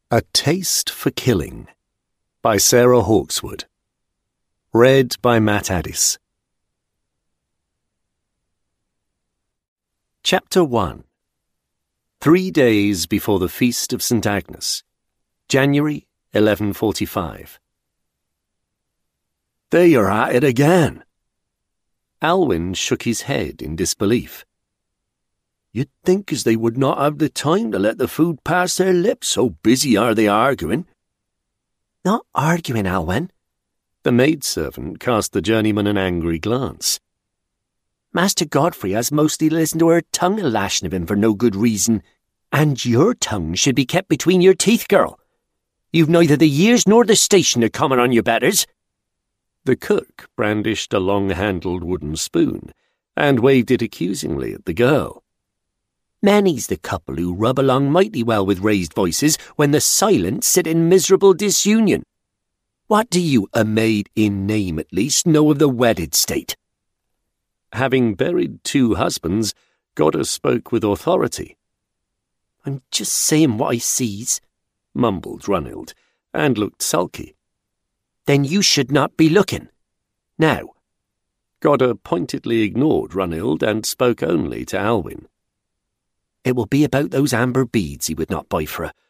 A Taste for Killing by Sarah Hawkeswood. Read by Matt Addis. Chapter 1. 3 days before the Feast of St. Agnes, January 1145. "There you're at it again." Alwyn shook his head in disbelief. "You'd think as they would not have the time to let the food pass their lips, so busy are they arguing." "Not arguing, Alwyn." The maidservant cast the journeyman an angry glance. "Master Godfrey has mostly listened to her tongue a-lashing of him for no good reason, and your tongue should be kept between your teeth, girl. You've neither the years nor the station to comment on your betters." The cook brandished a long-handled wooden spoon and waved it accusingly at the girl. "Many's the couple who rub along mighty well with raised voices when the silent sit in miserable disunion. What do you, a maid in name at least, know of the wedded state?" Having buried 2 husbands, Godder spoke with authority. "I'm just saying what I sees," mumbled Runhild, and looked sulky. "Then you should not be looking. Now." Godder pointedly ignored Runhild and spoke only to Alwyn. "It will be about those amber beads he would not buy for her,